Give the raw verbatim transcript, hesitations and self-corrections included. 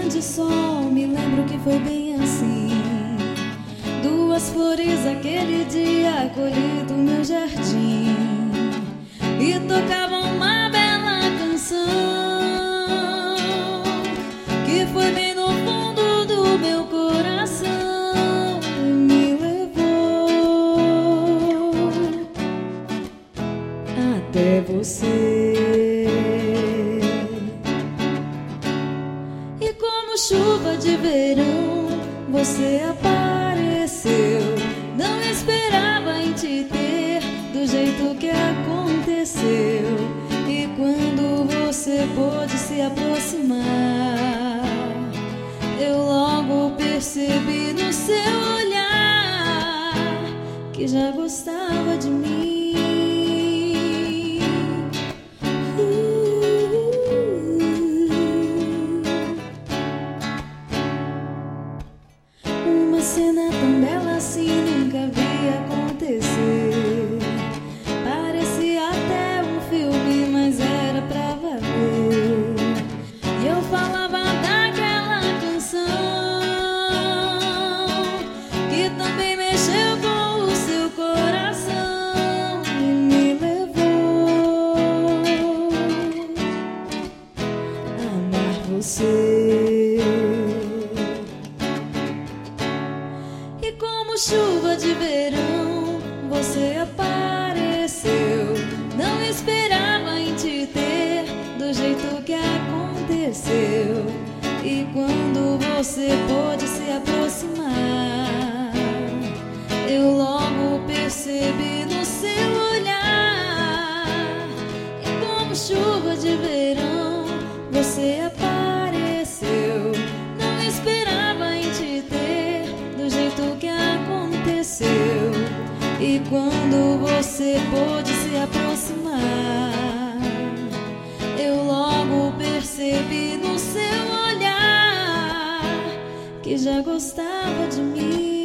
grande sol, me lembro que foi bem assim. Duas flores aquele dia colhi do meu jardim e tocavam uma bela canção que foi bem no fundo do meu coração e me levou até você. E como chuva de verão você apareceu. Não esperava em te ter do jeito que aconteceu. E quando você pôde se aproximar, eu logo percebi no seu olhar que já gostava de mim. Uma cena tão bela assim nunca vi acontecer. Parecia até um filme, mas era pra valer. E eu falava daquela canção que também mexeu com o seu coração e me levou a amar você. E como chuva de verão você apareceu. Não esperava em te ter do jeito que aconteceu. E quando você pôde se aproximar, eu logo percebi no seu olhar. E como chuva de verão você apareceu. Não esperava em te ter do jeito que aconteceu. E quando você pôde se aproximar, eu logo percebi no seu olhar que já gostava de mim.